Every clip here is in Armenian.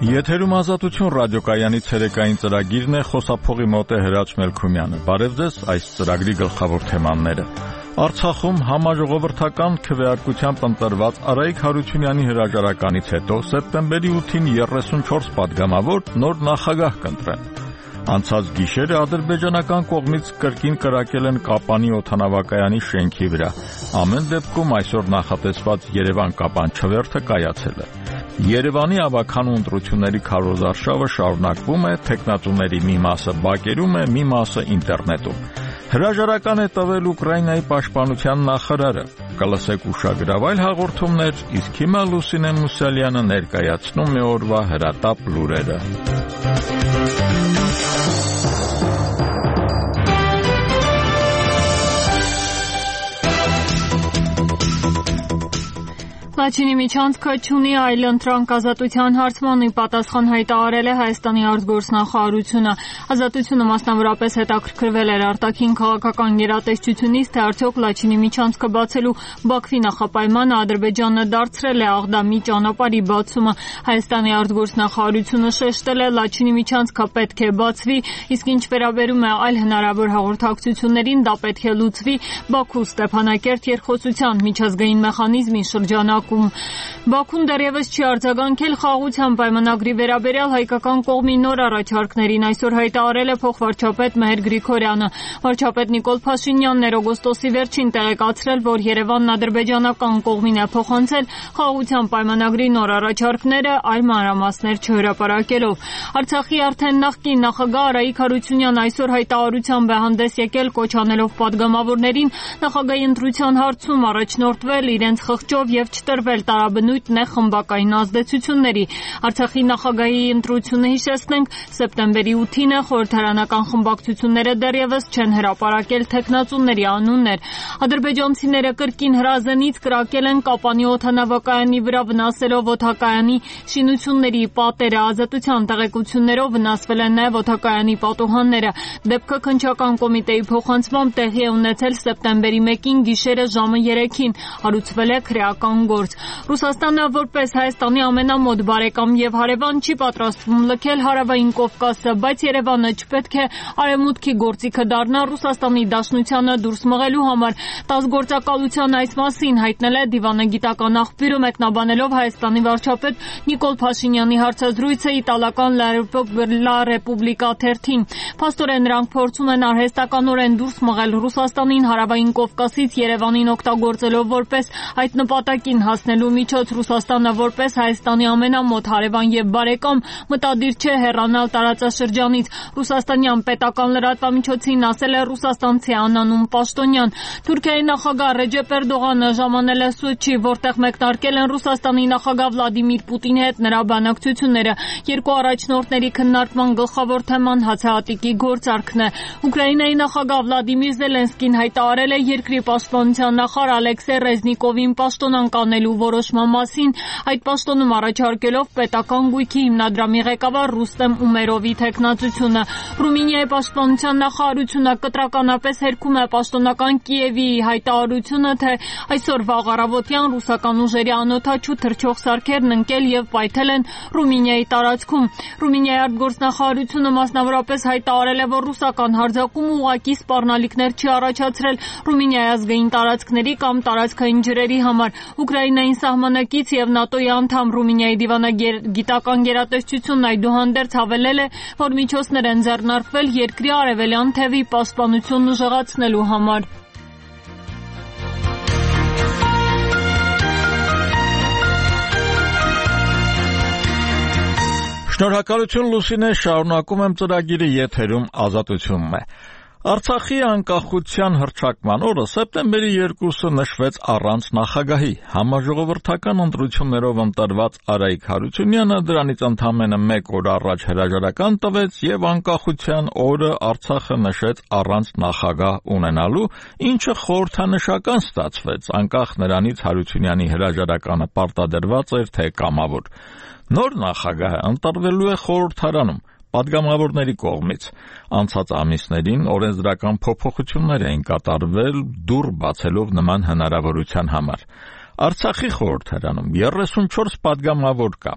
Եթերում ազատություն ռադիոկայանի ցերեկային ծրագիրն է, խոսափողի մոտ է Հրաչ Մելքումյանը։ Բարև ձեզ, այս ծրագրի գլխավոր թեմաները։ Արցախում համաժողովրդական քվեարկությամբ ընտրված Արայիկ Հարությունյանի հրաժարականից հետո սեպտեմբերի 8-ին 34 պատգամավոր նոր նախագահ կընտրեն։ Անցած գիշերը ադրբեջանական կողմից կրկին կրակել են Կապանի օդանավակայանի շենքի վրա։ Ամեն դեպքում այսօր նախատեսված Երևան-Կապան չվերթը կայացել է։ Երևանի ավագանու ընտրությունների քարոզարշավը շարունակվում է, թեկնածուների մի մասը բակերում է, մի մասը ինտերնետում։ Հրաժարական է տվել Ուկրաինայի պաշտպանության նախարարը։ Կլսեք ուշագրավ այլ հաղորդումներ, իսկ հիմա Լուսինե Մուսալյանը ներկայացնում է օրվա հրատապ լուրերը։ Լաչինի միջանցքը չունի այլընտրանք ազատության հարցման ի պատասխան հայտարարել է Հայաստանի արտգործնախարարությունը։ Ազատությունը մասնավորապես հետաքրքրվել էր արտաքին քաղաքական գերատեսչությունից, թե արդյոք Լաչինի միջանցքը բացելու Բաքվի նախապայմանը Ադրբեջանը դարձրել է Աղդամի ճանապարհի բացումը։ Հայաստանի արտգործնախարարությունը շեշտել է Լաչինի միջանցքը պետք է բացվի, իսկ ինչ վերաբերում է այլ հնարավոր հաղորդակցություններին, դա պետք է լուծվի Բաքու-Ստեփանակերտ երկխոսության միջազգային մեխանիզմի շրջանակում։ Բաքուն դեռևս չի արձագանքել խաղաղության պայմանագրի վերաբերյալ հայկական կողմի նոր առաջարկներին, այսօր հայտարարել է փոխվարչապետ Մեհեր Գրիգորյանը։ Վարչապետ Նիկոլ Փաշինյանն էր օգոստոսի վերջին տեղեկացրել, որ Երևանն ադրբեջանական կողմին է փոխանցել խաղաղության պայմանագրի նոր առաջարկները, այլ մանրամասներ չհրապարակելով։ Արցախի արդեն նախկին նախագահ Արայիկ Հարությունյանն այսօր հայտարարությամբ է հանդես եկել, կոչ անելով պատգամավորներին նախագահի ընտրության հարցում առաջնորդվել իրենց խղճով եւ չտրվել տարաբնույթ նեղ խմբակային ազդեցությունների։ Արցախի նախագահի ընտրությունը, հիշեցնենք, սեպտեմբերի 8-ին է, խորհրդարանական խմբակցությունները դեռևս չեն հրապարակել թեկնածուների անուններ։ Ադրբեջանցիները կրկին հրազենից կրակել են Կապանի օդանավակայանի վրա, վնասելով օդակայանի շինությունների պատերը։ Ազատության տեղեկություններով վնասվել են նաև օդակայանի պատուհանները։ Դեպքը քննչական կոմիտեի փոխանցմամբ տեղի է ունեցել սեպտեմբերի 1-ին գիշերը ժամը 3-ին։ Հարուցվել է քրեական գործ։ Ռուսաստանը որպես Հայաստանի ամենամոտ բարեկամ եւ հարևան չի պատրաստվում լքել Հարավային Կովկասը, բայց Երևանը չպետք է արևմուտքի գործիքը դառնա Ռուսաստանի Դաշնությանը դուրս մղելու համար։ ՏԱՍՍ գործակալության այս մասին հայտնել է դիվանագիտական աղբյուրը, մեկնաբանելով Հայաստանի վարչապետ Նիկոլ Փաշինյանի հարցազրույցը իտալական Լա Ռեպուբլիկա թերթին։ Փաստորեն նրանք փորձում են արհեստականորեն դուրս մղել Ռուսաստանին Հարավային Կովկասից Երևանին օգտագործելով որպես այդ նպատակին հասնելու միջոց։ Ռուսաստանը որպես Հայաստանի ամենամոտ հարևան եւ բարեկամ մտադիր չէ հեռանալ տարածաշրջանից։ Ռուսաստանյան պետական լրատվամիջոցին ասել է ռուսաստանցի անանուն պաշտոնյան։ Թուրքիայի նախագահ Ռեջեփ Էրդողանը ժամանել է Սոչի, որտեղ մեկնարկել են Ռուսաստանի նախագահ Վլադիմիր Պուտինի հետ նրա բանակցությունները։ Երկու առաջնորդների քննարկման գլխավոր թեման հացահատիկի գործարքն է։ Ուկրաինայի նախագահ Վլադիմիր Զելենսկին հայտարարել է երկրի պաշտպանության նախարար Ալեքսեյ Ռեզնիկովին պաշտոնանկ անելու որոշման մասին, այդ պաշտոնում առաջարկելով պետական գույքի հիմնադրամի ղեկավար Ռուստեմ Ումերովի թեկնածությունը։ Ռումինիայի պաշտպանության նախարարությունը կտրականապես հերքում է պաշտոնական Կիևի հայտարարությունը, թե այսօր վաղ առավոտյան ռուսական ուժերի անօդաչու թռչող սարքերն ընկել եւ պայթել են Ռումինիայի տարածքում։ Ռումինիայի արտգործնախարարությունը մասնավորապես հայտարարել է, որ ռուսական հարձակումը ուղղակի սպառնալիքներ չի առաջացրել Ռումինիայի ազգային տարածքների կամ տարածքային ջրերի համար։ Ուկրաինային սահմանակից եւ ՆԱՏՕ-ի անդամ Ռումինիայի դիվանագիտական գերատեսչությունն այդուհանդերձ հավելել է, որ միջոցներ են ձեռնարկվել երկրի արևելյան թևի պաշտպանությունն ուժեղացնելու համար։ Շնորհակալություն Լուսինե, շարունակում եմ ծրագիրը, եթերում ազատությունն է։ Արցախի անկախության հռչակման օրը սեպտեմբերի 2-ը նշվեց առանց նախագահի։ Համաժողովրդական ընտրություններով ընտրված Արայիկ Հարությունյանը դրանից ընդամենը 1 օր առաջ հրաժարական տվեց եւ անկախության օրը Արցախը նշեց առանց նախագահ ունենալու, ինչը խորհրդանշական ստացվեց, անկախ նրանից Հարությունյանի հրաժարականը պարտադրված էր թե կամավոր։ Նոր նախագահը ընտրվելու է խորհրդարանում պատգամավորների կողմից։ Անցած ամիսներին օրենսդրական փոփոխություններ էին կատարվել դուռ բացելով նման հնարավորության համար։ Արցախի խորհրդարանում 34 պատգամավոր կա։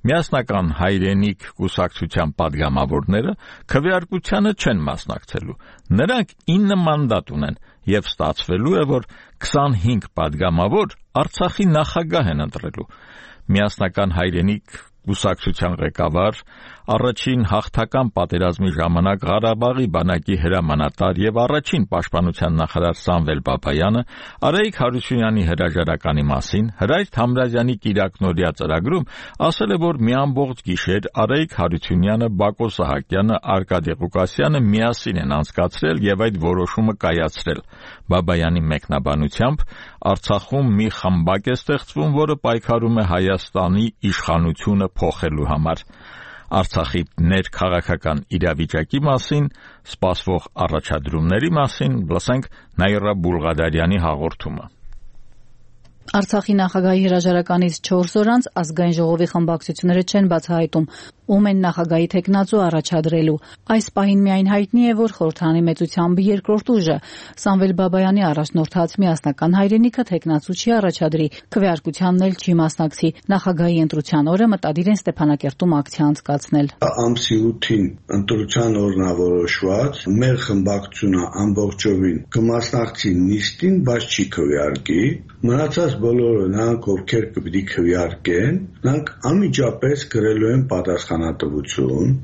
Միասնական հայրենիք կուսակցության падգամավորները քվեարկությանը չեն մասնակցելու։ Նրանք 9 մանդատ ունեն եւ ստացվելու է, որ 25 падգամավոր Արցախի նախագահ են ընտրելու։ Միասնական հայրենիք կուսակցության ղեկավար, առաջին հաղթական պատերազմի ժամանակ Ղարաբաղի բանակի հրամանատար եւ առաջին պաշտպանության նախարար Սամվել Բաբայանը Արայիկ Հարությունյանի հրաժարականի մասին Հրայր Թամրազյանի կիրակնօրյա ծրագրում ասել է, որ մի ամբողջ գիշեր Արայիկ Հարությունյանը, Բակո Սահակյանը, Արկադի Ղուկասյանը միասին են անցկացրել եւ այդ որոշումը կայացրել։ Բաբայանի մեկնաբանությամբ Արցախում մի խմբակ է ստեղծվում, որը պայքարում է Հայաստանի իշխանությունը փոխելու համար։ Արցախի ներքաղաքական իրավիճակի մասին, սպասվող առաջադրումների մասին լսենք Նաիրա Բուլղադարյանի հաղորդումը։ Արցախի նախագահի հրաժարականից 4 օր անց ազգային ժողովի խմբակցությունները չեն բացահայտում, ում են նախագահի թեկնածու առաջադրելու։ Այս պահին միայն հայտնի է, որ խորհրդարանի մեծությամբ երկրորդ ուժը Սամվել Բաբայանի առաջնորդած միասնական հայրենիքը թեկնածու չի առաջադրի, քվեարկությանն էլ չի մասնակցի։ Նախագահի ընտրության օրը մտադիր են Ստեփանակերտում ակցիա անցկացնել։ Ամսի 8-ին ընտրության օրն է որոշված, մեր խմբակցությունը ամբողջովին կմասնակցի նիստին, բայց չի քվեարկի։ Մնացած բոլորը նրանք, ովքեր կպիտի քվեարկեն, նրանք անմիջապես գրելու են պատասխանատվություն,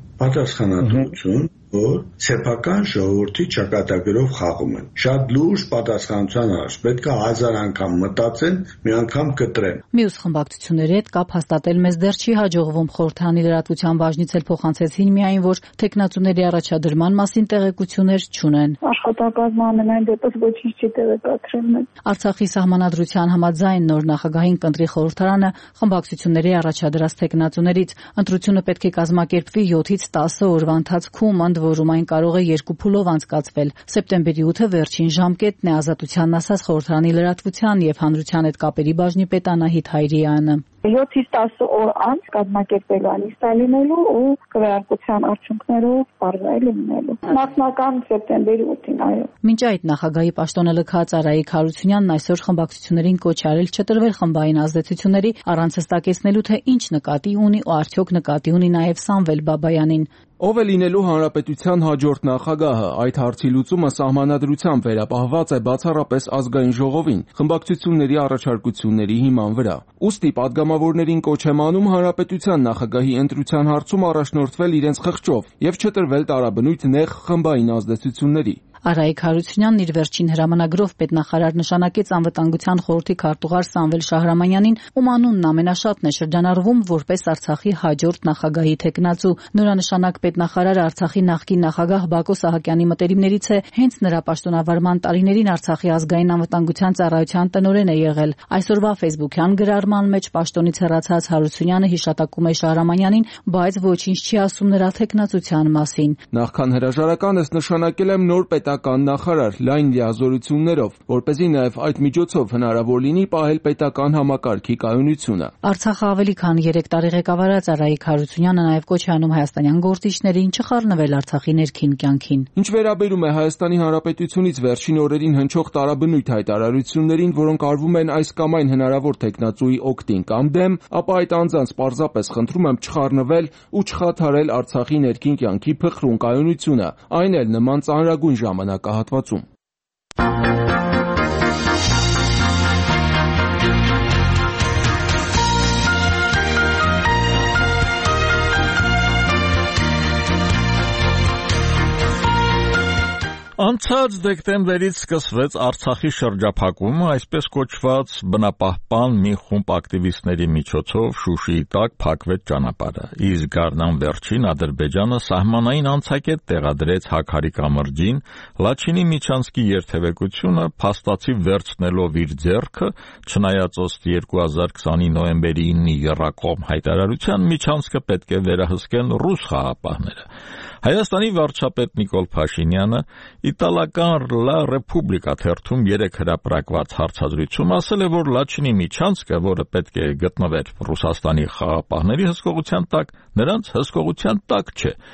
որ սեփական ժողովրդի ճակատագրով խաղում են։ Շատ լուրջ պատասխանատվության առաջ պետք է 1000 անգամ մտածեն, մի անգամ կտրեն։ Մյուս խմբակցությունների հետ կապ հաստատել մեզ դեռ չի հաջողվում։ Խորհրդարանի լրատվության բաժնից էլ փոխանցեցին միայն, որ թեկնածուների առաջադրման մասին տեղեկություններ չունեն։ Աշխատակազմը ամենայն դեպս ոչինչ չի տեղեկացրել։ Արցախի սահմանադրության համաձայն նոր նախագահին կընտրի խորհրդարանը խմբակցությունների առաջադրած թեկնածուներից։ Ընտրությունը պետք է կազմակերպվի 7-ից 10 օրվա ընթացքում, ընդ որում այն կարող է 2 փուլով անցկացվել։ Սեպտեմբերի 8-ը վերջին ժամկետն է, ազատությանն ասաց խորհրդարանի լրատվության եւ հանրության հետ կապերի բաժնի պետ Անահիտ Հայրյանը։ 7-ից 10 օր անց կազմակերպելու անիստա լինելու ու քվեարկության արդյունքներով բարձրայել լինելու։ Նախնական սեպտեմբերի 8-ին, այո։ Մինչ այդ նախագահի պաշտոնը լքած Արայիկ Հարությունյանն այսօր խմբակցություններին կոչ արել չտրվել խմբային ազդեցությունների, առանց հստակեցնելու, թե ինչ նկատի ունի ու արդյոք նկատի ունի նաև Սամվել Բաբայանին։ Ով է լինելու հանրապետության հաջորդ նախագահը, այդ հարցի լուծումը սահմանադրությամբ վերապահված է բացառապես ազգային ժողովին, խմբակցությունների առաջարկությունների հիման վրա։ Ուստի падգամավորներին կոչ եմ անում հանրապետության նախագահի ընտրության հարցում առաջնորդվել իրենց խղճով եւ չտրվել տարաբնույթ նեղ խմբային ազդեցությունների։ Արայիկ Հարությունյանն իր վերջին հրամանագրով պետնախարար նշանակեց անվտանգության խորհրդի քարտուղար Սամվել Շահրամանյանին, ում անունն ամենաշատն է շրջանառվում որպես Արցախի հաջորդ նախագահի թեկնածու։ Նորանշանակ պետնախարարը Արցախի նախկին նախագահ Բակո Սահակյանի մտերիմներից է, հենց նրա պաշտոնավարման տարիներին Արցախի ազգային անվտանգության ծառայության տնօրեն է եղել։ Այսօրվա ֆեյսբուքյան գրառման մեջ պաշտոնից հեռացած Հարությունյանը հիշատակում է Շահրամանյանին, բայց ոչինչ չի ասում նրա թեկնածության մասին։ Նախքան հրաժարականս նշանակել եմ նոր պետական նախարար լայն լիազորություններով, որպեսզի նաև այդ միջոցով հնարավոր լինի պահել պետական համակարգի կայունությունը։ Արցախը ավելի քան 3 տարի ղեկավարած Արայիկ Հարությունյանը նաև կոչ է անում հայաստանյան գործիչներին չխառնվել Արցախի ներքին կյանքին։ Ինչ վերաբերում է Հայաստանի Հանրապետությունից վերջին օրերին հնչող տարաբնույթ հայտարարություններին, որոնք արվում են այս կամ այն հնարավոր թեկնածուի օգտին կամ դեմ, ապա այդ անձանց պարզապես խնդրում եմ չխառնվել ու չխաթարել Արցախի ներքին կյանքի փխրուն կայունությունը, այն էլ նման ծանրագույն ժամանակահատվածում։ Անցած դեկտեմբերից սկսվեց Արցախի շրջափակումը, այսպես կոչված բնապահպան մի խումբ ակտիվիստների միջոցով Շուշիի տակ փակվեց ճանապարհը։ Իսկ գարնան վերջին Ադրբեջանը սահմանային անցակետ տեղադրեց Հաքարի կամրջին, Լաչինի միջանցքի երթևեկությունը փաստացի վերցնելով իր ձեռքը, չնայած ըստ 2020-ի նոյեմբերի 9-ի եռակողմ հայտարարության միջանցքը պետք է վերահսկեն ռուս խաղապահները։ Հայաստանի վարչապետ Նիկոլ Փաշինյանը իտալական La Repubblica թերթում 3 հրապարակված հարցազրույցում ասել է, որ Լաչինի միջանցքը, որը պետք է գտնվեր Ռուսաստանի խաղապահների հսկողության տակ, նրանց հսկողության տակ չէ։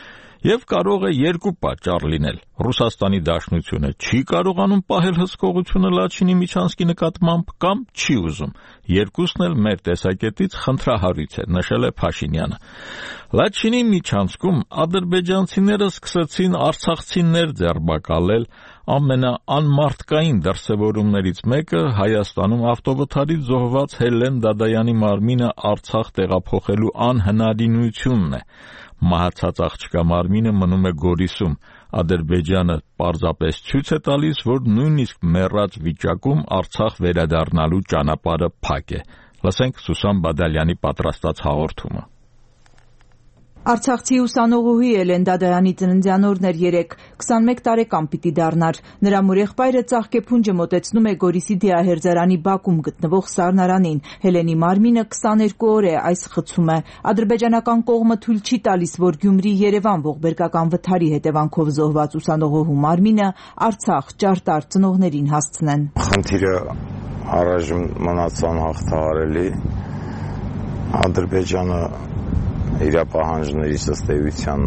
Եվ կարող է երկու պատճառ լինել. Ռուսաստանի Դաշնությունը չի կարողանում պահել հսկողությունը Լաչինի Միչանսկի նկատմամբ կամ չի ուզում։ Երկուսն էլ մեր տեսակետից խնդրահարույց է, նշել է Փաշինյանը։ Լաչինի Միչանսկում ադրբեջանցիները սկսեցին արցախցիներ ձերբակալել, ամենաանմարտկային դրսևորումներից մեկը Հայաստանում ավտովթարից զոհված Հելլեն Դադայանի մարմինը Արցախ տեղափոխելու անհնարինությունն է։ Մահացած աղջկա մարմինը մնում է Գորիսում։ Ադրբեջանը պարզապես ցույց է տալիս, որ նույնիսկ մեռած վիճակում Արցախ վերադառնալու ճանապարհը փակ է։ Լսենք Սուսան Բադալյանի պատրաստած հաղորդումը։ Արցախցի ուսանողուհի Հելլեն Դադայանի ծննդյան օրն էր 21 տարեկան պիտի դառնար։ Նրա մորեղբայրը ծաղկեփունջը մոտեցնում է Գորիսի Դիահերձարանի բակում գտնվող սառնարանին։ Հելենի մարմինը 22 օր է այս խցում է։ Ադրբեջանական կողմը թույլ չի տալիս, որ Գյումրի-Երևան ողբերգական վթարի հետևանքով զոհված ուսանողուհու մարմինը Արցախ ճարտար ծնողներին հասցնեն։ Խնդիրը առայժմ մնացան հաղթահարելի։ Ադրբեջանը իր պահանջների ըստ էության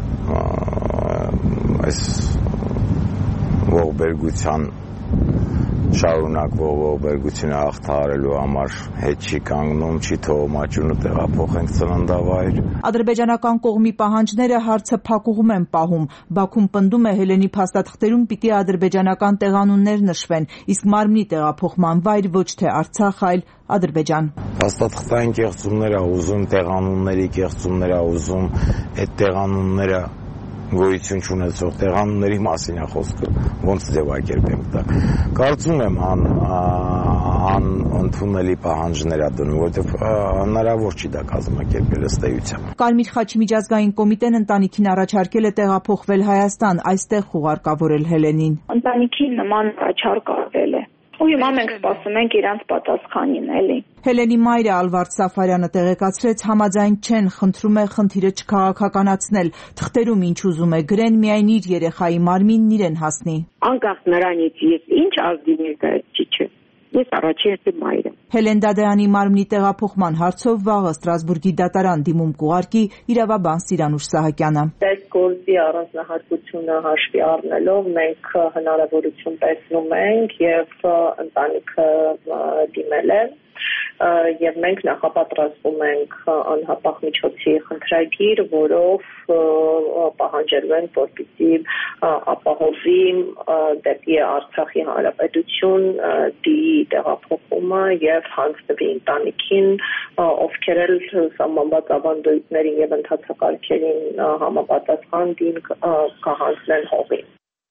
այս ողբերգության շարունակվող ողբերգությունը հաղթահարելու համար հետ չի կանգնում, չի թողում աճյունը տեղափոխենք ծննդավայր։ Ադրբեջանական կողմի պահանջները հարցը փակուղում են պահում։ Բաքուն պնդում է Հելենի փաստաթղթերում պիտի ադրբեջանական տեղանուններ նշվեն, իսկ մարմնի տեղափոխման վայր ոչ թե Արցախ, այլ Ադրբեջան։ Փաստաթղթային կեղծումներ ա ուզում, տեղանունների կեղծումներ ա ուզում, այդ տեղանունները գոյություն չունեցող տեղանունների մասին է խոսքը, ոնց ձևակերպենք դա։ Կարծում եմ անընդունելի պահանջներ ա դնում, որովհետև հնարավոր չի դա կազմակերպել ըստ էության։ Կարմիր խաչի միջազգային կոմիտեն ընտանիքին առաջարկել է տեղափոխվել Հայաստան, այստեղ խուղարկավորել Հելենին։ Ընտանիքի նման առաջարկ արվել է։ Ու հիմա մենք սպասում ենք իրանց պատասխանին, էլի։ Հելենի մայրը Ալվարդ Սաֆարյանը տեղեկացրեց, համաձայն չեն, խնդրում է խնդիրը չքաղաքականացնել, թղթերում ինչ ուզում է գրեն, միայն իր երեխայի մարմինն իրեն հասնի։ Անկախ նրանից ես ինչ ազգի ներկայացուցիչ եմ, ես առաջինը մայրը։ Հելլեն Դադայանի մարմնի տեղափոխման հարցով վաղը Ստրասբուրգի դատարան դիմում կուղարկի իրավաբան Սիրանուշ Սահակյանը։ Այս գործի առանձնահատկությունը հաշվի առնելով մենք հնարավորություն տեսնում ենք եւ ընտանիքը դիմել է եւ մենք նախապատրաստում ենք անհապաղ միջոցի խնդրագիր, որով պահանջելու ենք, որպեսզի ապահովի դեպի Արցախի Հանրապետություն տեղափոխումը եւ հանձնվի ընտանիքին, ովքեր էլ սահմանված ավանդույթներին եւ ընթացակարգերին համապատասխան դին կհանձնեն հողին։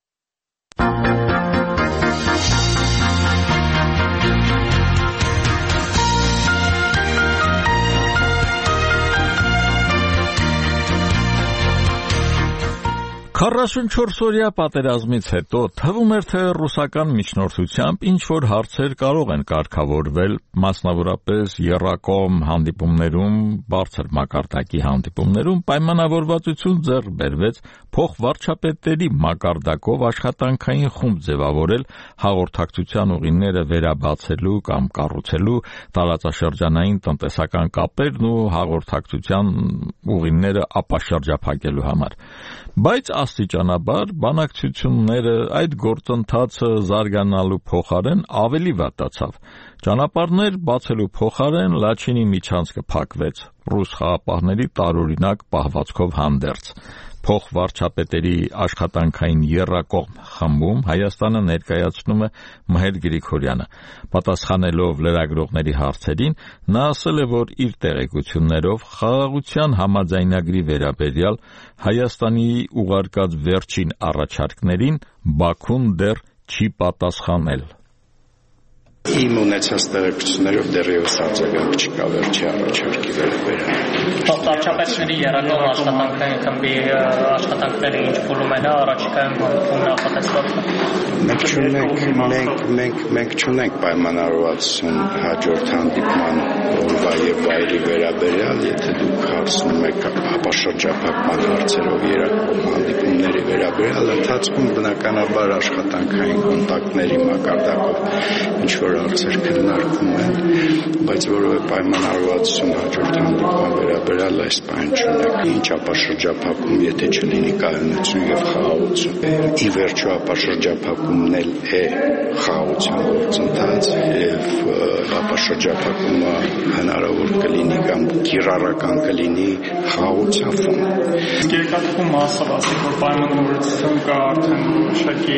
Քառասունչորսօրյա պատերազմից հետո թվում էր, թե ռուսական միջնորդությամբ ինչ-որ հարցեր կարող են կարգավորվել, մասնավորապես եռակողմ հանդիպումներում, բարձր մակարդակի հանդիպումներում պայմանավորվածություն ձեռք բերվեց փոխվարչապետերի մակարդակով աշխատանքային խումբ ձևավորել հաղորդակցության ուղիները վերաբացելու կամ կառուցելու, տարածաշրջանային տնտեսական կապերն ու հաղորդակցության ուղիները ապաշրջափակելու համար։ Բայց աստիճանաբար բանակցությունները այդ գործընթացը զարգանալու փոխարեն ավելի վատացավ։ Ճանապարհներ բացելու փոխարեն Լաչինի Միչանսկը փակվեց ռուս խաղապահների տարօրինակ պահվածքով հանդերձ։ Փոխվարչապետերի աշխատանքային եռակողմ խմբում Հայաստանը ներկայացնում է Մհեր Գրիգորյանը։ Պատասխանելով լրագրողների հարցերին, նա ասել է, որ իր տեղեկություններով խաղաղության համաձայնագրի վերաբերյալ Հայաստանի ուղարկած վերջին առաջարկներին Բաքուն դեռ չի պատասխանել։ Իմ ունեցած տեղեկություններով դեռևս արձագանք չկա վերջի առաջարկի վերաբերյալ։ Փոխվարչապետների եռակողմ աշխատանքային խմբի աշխատանքները ինչ փուլում են առաջիկայում նախատեսված։ Մենք չունենք պայմանավորվածություն հաջորդ հանդիպման օրվա եւ վայրի վայրի վերաբերյալ, եթե դուք հարցնում եք ապա շրջափակման հարցերով երակողմ հանդիպումների վերաբերյալ, ընթացքում բնականաբար աշխատանքային կոնտակտների մակարդակով ինչ-որ հարցեր քննարկվում են, բայց որևէ պայմանավորվածություն հաջորդ հանդիպման վերաբերյալ այս բան չունենք։ Ինչ ապա շրջափակում, եթե չլինի կայունություն եւ խաղաղություն։ Ի վերջո ապա շրջափակումն էլ է խաղաղության գործընթաց եւ ապա շրջափակումը հնարավոր կլինի կամ կիրառական կլինի խաղաղության ֆոն։ Երկաթվում մասով ասեք, որ պայմանավորվածություն կա արդեն շակի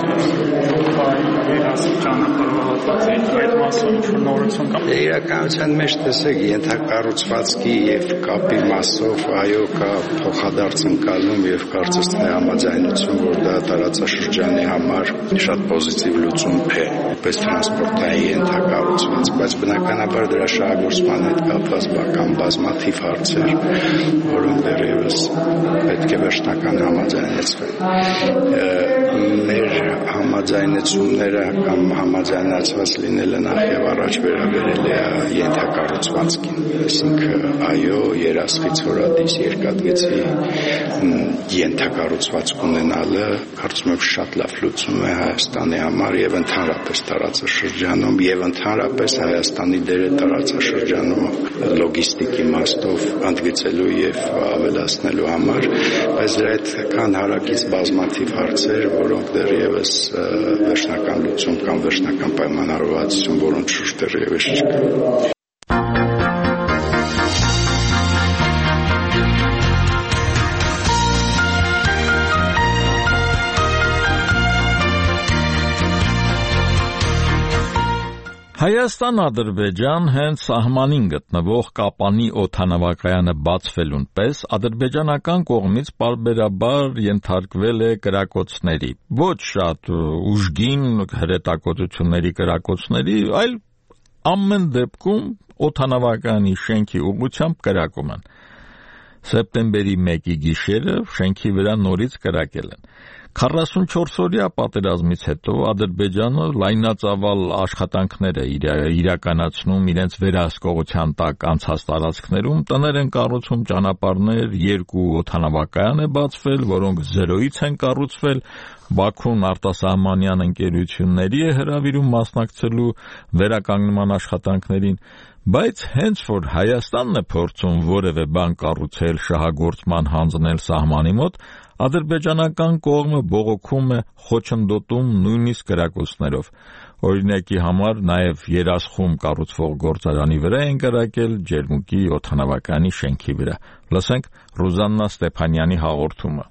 երասիկ ճանապարհով հատվածի այդ մասով ինչ-որ նորություն կա։ Իրականության մեջ տեսեք ենթակառուցվածքի եւ կապի մասով այո կա փոխադարձ ընկալում եւ կարծես թե համաձայնություն, որ դա տարածաշրջանի համար շատ պոզիտիվ լուծում է, պես տրանսպորտային ենթակառուցված, բայց բնականաբար դրա շահագործման հետ կապված բազմաթիվ հարցեր, որոնք դեռևս պետք է վերջնական համաձայնեցվեն։ Մեր համաձայնությունները կամ համաձայնացված լինելը նախ եւ առաջ վերաբերել է ենթակառուցվածքին, այսինքն այո, երասխից հորատիս երկաթգծի ենթակառուցվածք ունենալը կարծում եմ շատ լավ լուծում է Հայաստանի համար եւ ընդհանրապես տարածաշրջանում եւ ընդհանրապես Հայաստանի դերը տարածաշրջանում լոգիստիկի իմաստով ընդգծելու եւ ավելացնելու համար, բայց դրա հետ կան հարակից բազմաթիվ հարցեր, որոնք դեռևս վերջնական լուծում կամ վերջնական պայմանավորվածություն, որոնց շուրջ դեռևս չկա։ Հայաստան-Ադրբեջան հենց սահմանին գտնվող Կապանի օդանավակայանը բացվելուն պես ադրբեջանական կողմից պարբերաբար ենթարկվել է կրակոցների, ոչ շատ ուժգին հրետակոծությունների կրակոցների, այլ ամեն դեպքում օդանավակայանի շենքի ուղղությամբ կրակում են։ Սեպտեմբերի 1-ի գիշերը շենքի վրա նորից կրակել են։ 44-օրյա պատերազմից հետո Ադրբեջանը լայնածավալ աշխատանքներ է իրականացնում իրենց վերահսկողության տակ անցած տարածքներում, տներ են կառուցում, ճանապարհներ, 2 օդանավակայան է բացվել, որոնք զրոյից են կառուցվել, Բաքուն արտասահմանյան ընկերությունների է հրավիրում մասնակցելու վերականգնման աշխատանքներին, բայց հենց որ Հայաստանն է փորձում որևէ բան կառուցել, շահագործման հանձնել սահմանի մոտ, ադրբեջանական կողմը բողոքում է, խոչընդոտում նույնիսկ կրակոցներով։ Օրինակի համար նաև Երասխում կառուցվող գործարանի վրա են կրակել, Ջերմուկի օդանավակայանի շենքի վրա։ Լսենք Ռուզաննա Ստեփանյանի հաղորդումը։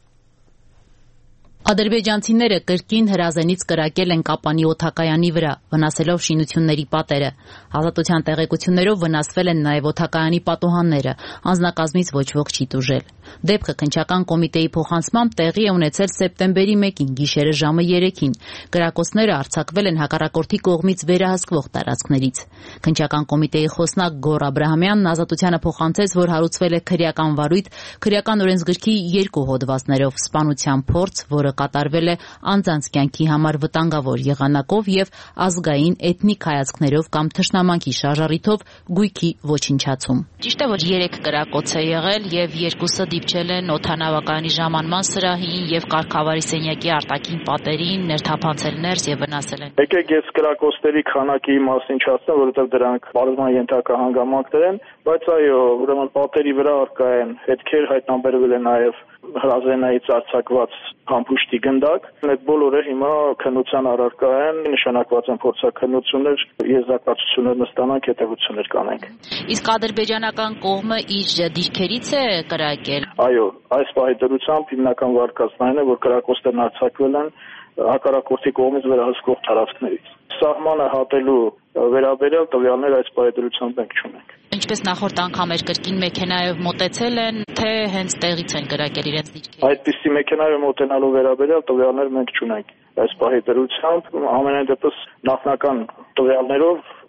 Ադրբեջանցիները կրկին հրազենից կրակել են Կապանի օդակայանի վրա, վնասելով շինությունների պատերը։ Ազատության տեղեկություններով վնասվել են նաև օդակայանի պատուհանները, անձնակազմից ոչ ոք չի տուժել։ Դեպքը քննչական կոմիտեի փոխանցմամբ տեղի է ունեցել սեպտեմբերի 1-ին գիշերը ժամը 3-ին։ Կրակոցները արձակվել են հակառակորդի կողմից վերահսկվող տարածքներից։ Քննչական կոմիտեի խոսնակ Գոռ Աբրահամյանն Ազատությանը փոխանցեց, որ հարուցվել է քրեական վարույթ, քրեական օրենսգրքի 2 հոդվածներով, սպանության փորձ, որը կատարվել է անձանց կյանքի համար վտանգավոր եղանակով եւ ազգային էթնիկ հայացքներով կամ թշնամանքի շարժառիթով գույքի ոչնչացում։ Ճիշտ է, որ 3 կրակոց է եղել եւ 2-ը դիպչել են օդանավակայանի ժամանման սրահին եւ կարգավարի սենյակի արտաքին պատերին, ներթափանցել ներս եւ վնասել են։ Եկեք ես կրակոցների քանակի մասին չասեմ, որովհետեւ դրանք բարձրման ենթակա հանգամանքներ են, բայց այո, ուրեմն պատերի վրա արկա են հետքեր, հայտնաբերվել է նաեւ հրազենայից արձակված համբուշտի գնդակ։ Այդ բոլորը հիմա քննության առարկա են, նշանակված են փորձաքննություններ, եզրակացություններ նստանանք, հետևություններ կանենք։ Իսկ ադրբեջանական կողմը իր դիրքերից է կրակել։ Այո, այս պահի դրությամբ հիմնական վարկածն այն է, որ կրակոցներն արձակվել են հակառակորդի կողմից վերահսկվող տարածքներից։ Սահմանը հատելու վերաբերյալ տվյալներ այս պահի դրությամբ մենք չունենք։ Ինչպես նախորդ անգամ էր կրկին մեքենայով մոտեցել են, թե հենց տեղից են կրակել իրենց դիրքերը։ Այդպիսի մեքենայով մոտենալու վերաբերյալ տվյալներ մենք չունենք։ Այս պահի դրությամբ ամենայն դեպս նախնական տվյալներով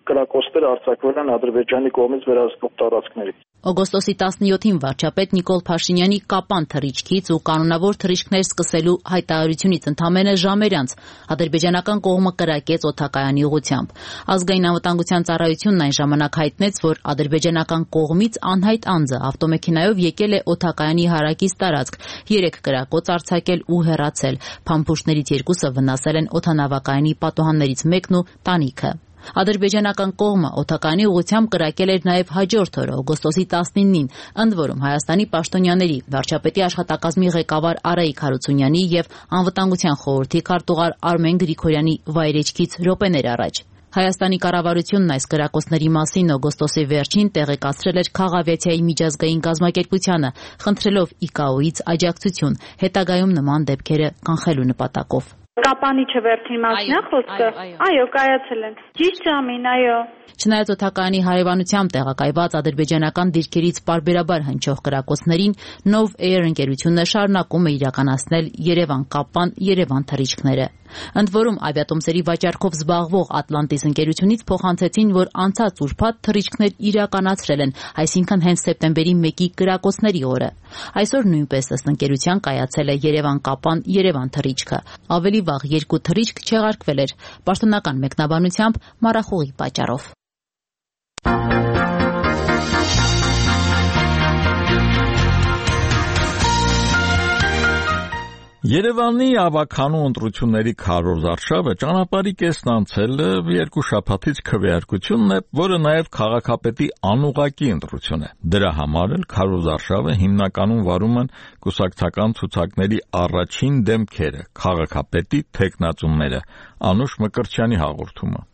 կրակոցներ արձակվել են Ադրբեջանի կողմից վերահսկվող տարածքներից։ Օգոստոսի 17-ին վարչապետ Նիկոլ Փաշինյանի կապան թռիչքից ու կանոնավոր թռիչքներ սկսելու հայտարարությունից ընդամենը ժամեր անց ադրբեջանական կողմը կրակեց օդակայանի ուղղությամբ։ Ազգային անվտանգության ծառայությունն այն ժամանակ հայտնեց, որ ադրբեջանական կողմից անհայտ անձը ավտոմեքենայով եկել է օդակայանի հարակից տարածք, 3 կրակոց արձակել ու հեռացել։ Փամփուշտներից 2-ը վնասել են օդանավակայանի պատուհաններից մեկն ու տանիքը։ Ադրբեջանական կողմը օդակայանի ուղղությամբ կրակել էր նաև հաջորդ օրը օգոստոսի 19-ին, ընդ որում Հայաստանի պաշտոնյաների, վարչապետի աշխատակազմի ղեկավար Արայիկ Հարությունյանի եւ Անվտանգության խորհրդի քարտուղար Արմեն Գրիգորյանի վայրեջքից րոպեներ առաջ։ Հայաստանի կառավարությունն այս կրակոցների մասին օգոստոսի վերջին տեղեկացրել էր Քաղավիացիայի միջազգային կազմակերպությանը, խնդրելով ICAO-ից աջակցություն, հետագայում նման դեպքերը կանխելու նպատակով։ Կապանիչը վերջին մասն է խոսքը։ Այո, կայացել են։ Ճիշտ ժամին, այո։ Չնայած օդակայանի հարևանությամբ տեղակայված ադրբեջանական դիրքերից պարբերաբար հնչող կրակոցներին, Nov Air ընկերությունը շարունակում է իրականացնել Երևան-Կապան, Երևան թռիչքները։ Ընդ որում ավիատոմսերի վաճառքով զբաղվող Atlantis ընկերությունից փոխանցեցին, որ անցած ուրբաթ թռիչքներ իրականացրել են, այսինքն հենց սեպտեմբերի 1-ի կրակոցների օրը։ Այսօր նույնպես ըստ ընկերության կայացել է Երևան-Կապան, Երևան թռիչքը։ Ավելի վաղ 2 թռիչք չեղարկվել էր, պաշտոնական մեկնաբանությամբ մառախուղի պատճառով։ Երևանի ավագանու ընտրությունների քարոզ արշավը ճանապարհի կեսն անցել 2 շաբաթից քվեարկությունն է, որը նաև քաղաքապետի անուղղակի ընտրություն է։ Դրա համար էլ քարոզ արշավը հիմնականում վարում են կուսակցական ցուցակների առաջին դեմքերը, քաղաքապետի թեկնածուները։ Անուշ Մկրտչյանի հաղորդումը։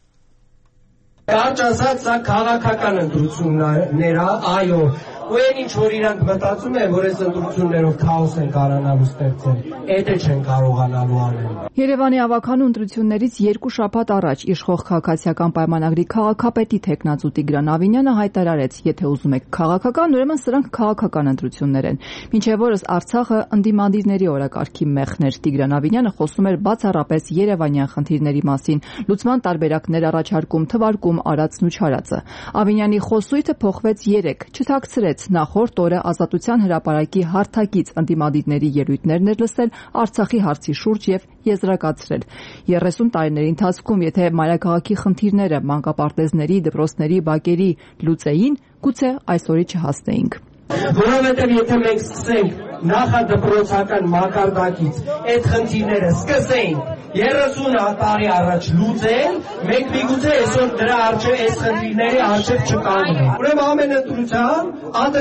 Կարճ ասած, սա քաղաքական ընտրություններ, այո, ու այն ինչ որ իրանք մտածում են, որ այս ընտրություններով քաոս են կարողանալու ստեղծել, դա չեն կարողանալու անել։ Երևանի ավագանու ընտրություններից 2 շաբաթ առաջ իշխող քաղաքացիական պայմանագրի քաղաքապետի թեկնածու Տիգրան Ավինյանը հայտարարեց, եթե ուզում եք քաղաքական, ուրեմն սրանք քաղաքական ընտրություններ են։ Մինչև օրս Արցախը ընդդիմադիրների օրակարգի մեղն էր։ Տիգրան Ավինյանը խոսում էր բացառապես երևանյան խնդիրների մասին, լուծման տարբերակներ առաջարկում, թվարկում արածն ու չարածը։ Ավինյանի խոսույթը փոխվեց 3, չթաքցրեց նախորդ օրը Ազատության հրապարակի հարթակից ընդդիմադիրների ելույթներն էր լսել Արցախի հարցի շուրջ եւ եզրակացրել. 30 տարիների ընթացքում եթե մայրաքաղաքի խնդիրները մանկապարտեզների, դպրոցների, բակերի լուծեին, գուցե այսօրի չհասնեինք։ Որովհետև եթե մենք սկսենք նախադպրոցական մակարդակից այդ խնդիրները սկսենք 30 տարի առաջ լուծել, մենք միգուցե այսօր դրա առջև այս խնդիրների առջև չկանգնենք։ Ուրեմն ամեն ընտրության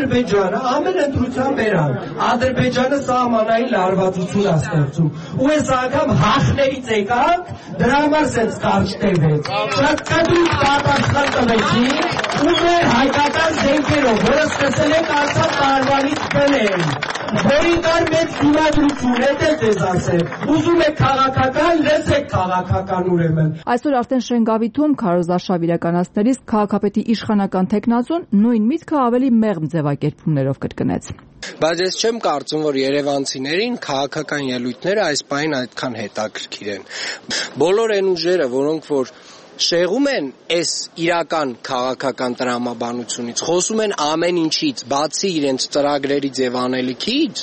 ամեն ընտրության բերան Ադրբեջանը սահմանային լարվածություն է ստեղծում։ Ու այս անգամ հախներից եկանք, դրա համար սենց կարճ տևեց։ Շատ կտրուկ պատասխան տվեցին ու մեր հայկական զենքերով, որը սկսել ենք Արցախ տարվանից բնել, որի կար մեծ դիմադրություն, դա ձեզ ասել։ Ուզում եք քաղաքական, լսեք քաղաքական ուրեմն։ Այսօր արդեն Շենգավիթում քարոզարշավ իրականացնելիս քաղաքապետի իշխանական թեկնածուն նույն միտքը ավելի մեղմ ձևակերպումներով կրկնեց։ Բայց ես չեմ կարծում, որ երևանցիներին քաղաքական ելույթները այս պահին այդքան հետաքրքիր են։ Բոլոր այն ուժերը, որոնք որ շեղում են այս իրական քաղաքական տրամաբանությունից, խոսում են ամեն ինչից, բացի իրենց ծրագրերից եւ անելիքից,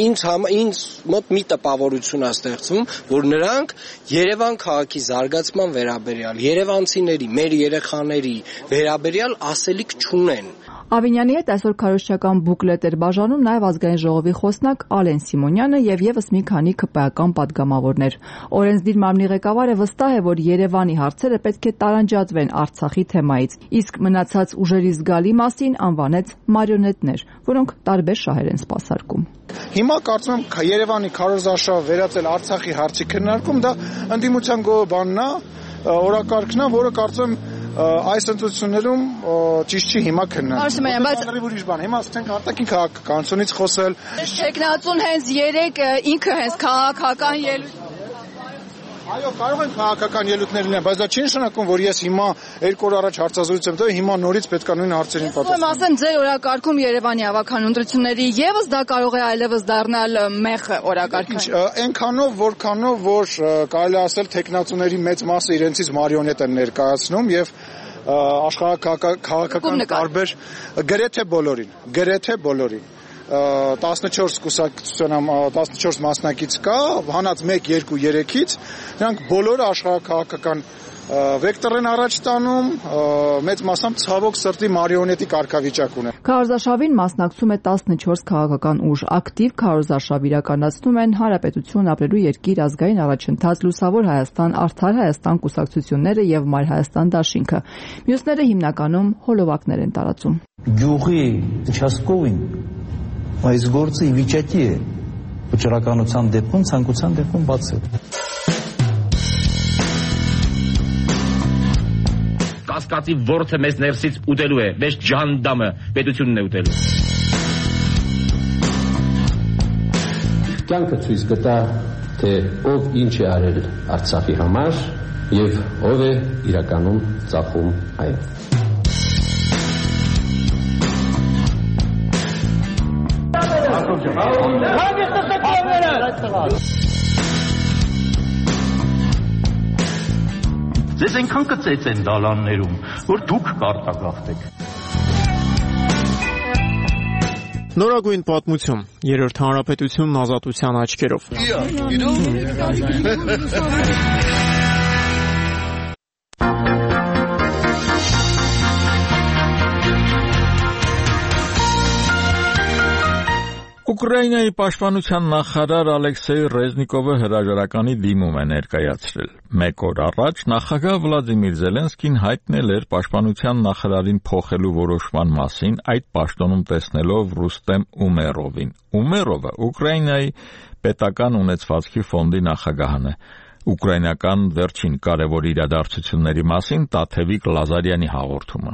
ինձ մոտ մի տպավորություն է ստեղծվում, որ նրանք Երևան քաղաքի զարգացման վերաբերյալ, երևանցիների, մեր երեխաների վերաբերյալ ասելիք չունեն։ Ավինյանի հետ այսօր քարոզչական բուկլետ էր բաժանում նաև ազգային ժողովի խոսնակ Ալեն Սիմոնյանը եւ եւս մի քանի ԿՊԱ-ական պատգամավորներ։ Օրենսդիր մարմնի ղեկավարը վստահ է, որ Երևանի հարցերը պետք է տարանջատվեն Արցախի թեմայից, իսկ մնացած ուժերի զգալի մասին անվանեց մարիոնետներ, որոնք տարբեր շահեր են սպասարկում։ Հիմա կարծում եմ Երևանի քարոզարշավը վերածել Արցախի հարցի քննարկում, դա ընդդիմության բանն է, օրակարգն է, որը կարծում եմ այս ընտրություններում ճիշտ չի հիմա քննարկել։ Բայց ուրիշ բան, հիմա ասենք արտաքին քաղաքականությունից խոսել։ Տեխնացուն հենց 3 ինքը հենց քաղաքական ելույթ։ Այո, կարող են քաղաքական ելույթներ լինել, բայց դա չի նշանակում, որ ես հիմա 2 օր առաջ հարցազրույց եմ տվել, հիմա նորից պետք է նույն հարցերին պատասխանել։ Ուրեմն ասեմ, ձեր օրակարգում Երևանի ավագանու ընտրությունների եւս դա կարող է այլևս դառնալ մեղ օրակարգը։ Այնքանով, որքանով որ կարելի ասել տեխնացուների մեծ մասը իրենցից մարիոնետ են ներկայացնում եւ աշխարհաքաղաքական տարբեր գրեթե բոլորին 14 կուսակցության 14 մասնակից կա, հանած 1, 2, 3-ից նրանք բոլորը աշխարհաքաղաքական վեկտոր են առաջ տանում, մեծ մասամբ ցավոք սրտի մարիոնետի կարգավիճակ ունեն։ Քարոզարշավին մասնակցում է 14 քաղաքական ուժ, ակտիվ քարոզարշավ իրականացնում են Հանրապետություն ապրելու երկիր, ազգային առաջընթաց, Լուսավոր Հայաստան, Արդար Հայաստան կուսակցությունները եւ Մայր Հայաստան դաշինքը։ Մյուսները հիմնականում հոլովակներ են տարածում։ Գյուղի участковին այս գործը ի վիճակի է վճռականության դեպքում, ցանկության դեպքում բացել։ Կասկածի ворթը մեզ ներսից ուտելու է, մեզ ջանդամը պետությունն է ուտելու։ Կյանքը ցույց կտա, թե ով ինչ է արել Արցախի համար եւ ով է իրականում ծախում այն։ Ձեզ այնքան կծեց են դալաններում, որ դուք կարտագաղթեք։ Նորագույն պատմություն, երրորդ հանրապետությունն ազատության աչքերով։ Ուկրաինայի պաշտպանության նախարար Ալեքսեյ Ռեզնիկովը հրաժարականի դիմում է ներկայացրել։ Մեկ օր առաջ նախագահ Վլադիմիր Զելենսկին հայտնել էր պաշտպանության նախարարին փոխելու որոշման մասին, այդ պաշտոնում տեսնելով Ռուստեմ Ումերովին։ Ումերովը Ուկրաինայի պետական ունեցվածքի ֆոնդի նախագահն է։ Ուկրաինական վերջին կարևոր իրադարձությունների մասին Տաթևիկ Լազարյանի հաղորդումը։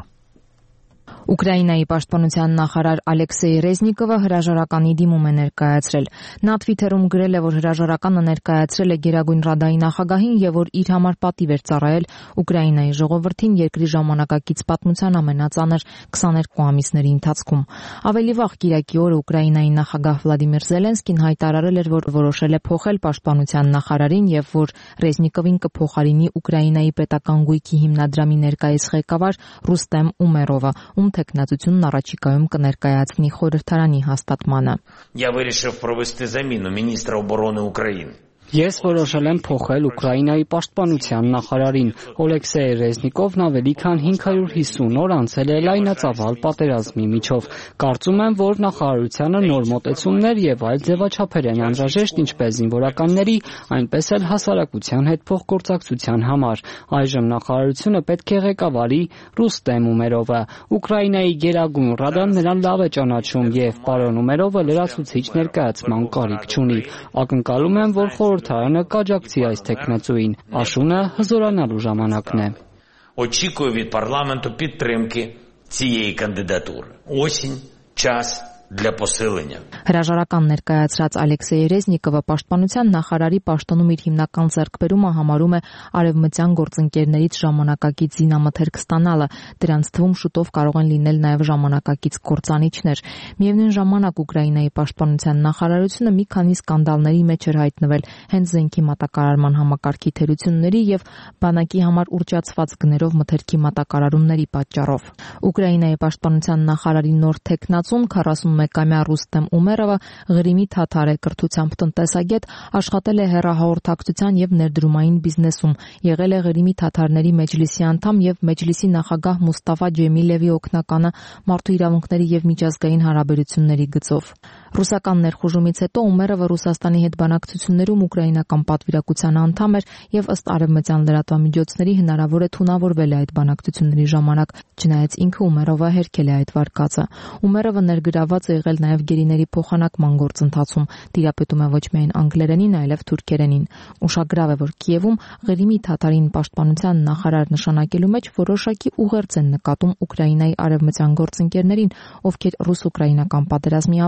Ուկրաինայի պաշտպանության նախարար Ալեքսեյ Ռեզնիկովը հրաժարականի դիմում է ներկայացրել։ Նա Twitter-ում գրել է, որ հրաժարականը ներկայացրել է Գերագույն Ռադայի նախագահին եւ որ իր համար պատիվ էր ծառայել Ուկրաինայի ժողովրդին երկրի ժամանակակից պատմության ամենածանր 22 ամիսների ընթացքում։ Ավելի վաղ Կիրակի օրը Ուկրաինայի նախագահ Վլադիմիր Զելենսկին հայտարարել էր, որ որոշել է փոխել պաշտպանության նախարարին եւ որ Ռեզնիկովին կփոխարինի Ուկրաինայի պետական գույքի հիմնադրամի ներկայիս ղեկավար Ռուստեմ Ումերովը, ում թեկնածությունն առաջիկայում կներկայացնի խորհրդարանի հաստատմանը։ Я вирішив провести заміну міністра оборони України. Ես որոշել եմ փոխել Ուկրաինայի պաշտպանության նախարարին։ Օլեքսեյ Ռեզնիկովն ավելի քան 550 օր անցել է լայնածավալ պատերազմի միջով։ Կարծում եմ, որ նախարարությանը նոր մոտեցումներ եւ այլ ձևաչափեր են անհրաժեշտ ինչպես զինվորականների, այնպես էլ հասարակության հետ փոխգործակցության համար։ Այժմ նախարարությունը պետք է ղեկավարի Ռուստեմ Ումերովը։ Ուկրաինայի Գերագույն Ռադան նրան լավ է ճանաչում եւ պարոն Ումերովը լրացուցիչ ներկայացման կարիք չունի։ Ակնկալում եմ, որ խորհրդարանը կաջակցի այս թեկնածուին։ Աշունը հզորանալու ժամանակն է։ Очікую від парламенту підтримки цієї кандидатури. Осінь, час для посилення. Հրաժարական ներկայացրած Ալեքսեյ Ռեզնիկովը պաշտպանության նախարարի պաշտոնում իր հիմնական ձեռքբերումը համարում է արևմտյան գործընկերներից ժամանակակից զինամթերք ստանալը, դրանց թվում շուտով կարող են լինել նաև ժամանակակից կործանիչներ։ Միևնույն ժամանակ Ուկրաինայի պաշտպանության նախարարությունը մի քանի սկանդալների մեջ էր հայտնվել հենց զենքի մատակարարման համակարգի թերությունների եւ բանակի համար ուռճացված գներով մթերքի մատակարարումների պատճառով։ Ուկրաինայի պաշտպանության նախարարի նոր թեկնածուն 41-ամյա Ռուստեմ Ումերովը Ղրիմի թաթար է, կրթությամբ տնտեսագետ, աշխատել է հեռահաղորդակցության եւ ներդրումային բիզնեսում, եղել է Ղրիմի թաթարների մեջլիսի անդամ եւ մեջլիսի նախագահ Մուստաֆա Ջեմիլևի օգնականը մարդու իրավունքների եւ միջազգային հարաբերությունների գծով։ Ռուսական ներխուժումից հետո Ումերովը Ռուսաստանի հետ բանակցություններում ուկրաինական պատվիրակության անդամ էր եւ ըստ արևմտյան լրատվամիջոցների հնարավոր է թունավորվել է այդ բանակցությունների ժամանակ, չնայած ինքը Ումերովը հերքել է այդ վարկածը։ Ումերովը ներգրաված է եղել նաև գերիների փոխանակման գործընթացում, տիրապետում է ոչ միայն անգլերենին, այլև թուրքերենին։ Ուշագրավ է, որ Կիևում Ղրիմի թաթարին պաշտպանության նախարար նշանակելու մեջ որոշակի ուղերձ են նկատում Ուկրաինայի արևմտյան գործընկերներին, ովքեր ռուս-ուկրաինական պատերազմի ավարտը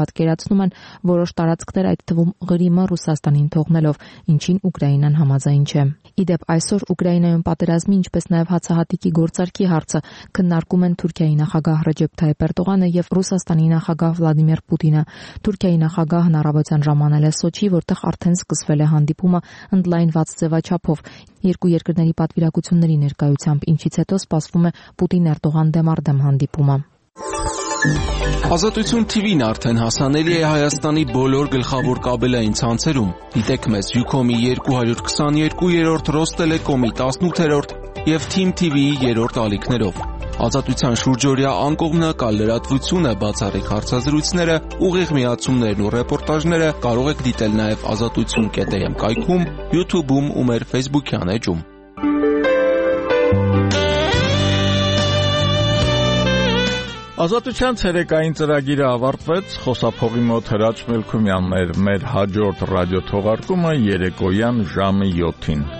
պատկերացնում են որոշ տարածքներ, այդ թվում Ղրիմը Ռուսաստանին թողնելով, ինչին Ուկրաինան համաձայն չէ։ Իդեպ այսօր Ուկրաինայում պատերազմի, ինչպես նաև հացահատիկի գործարքի հարցը քննարկում են Թուրքիայի նախագահ Ռեջեփ Թայիփ Էրդողանը եւ Ռուսաստանի նախագահ Վլադիմիր Պուտինը։ Թուրքիայի նախագահը հնարավորության ժամանել է Սոչի, որտեղ արդեն սկսվել է հանդիպումը ընդլայնված ձևաչափով երկու երկրների պատվիրակությունների ներկայությամբ, ինչից հետո սպասվում է Պուտին-Էրդողան դեմարդեմ հանդիպումը։ Ազատություն TV-ն արդեն հասանելի է Հայաստանի բոլոր գլխավոր կաբելային ցանցերում։ Դիտեք մեզ Ucom-ի 222-րդ, Ռոստելեկոմի 18-րդ եւ Team TV-ի 3-րդ ալիքներով։ Ազատության շուրջօրյա անկողմնակալ լրատվությունը, բացառիկ հարցազրույցները, ուղիղ միացումներն ու ռեպորտաժները կարող եք դիտել նաև azatutsun.am կայքում, YouTube-ում ու մեր Facebook-յան էջում։ Ազատության ցերեկային ծրագիրը ավարտվեց, խոսափողի մոտ Հրաչ Մելքումյանն էր, մեր հաջորդ ռադիո թողարկումը երեկոյան ժամը 7-ին։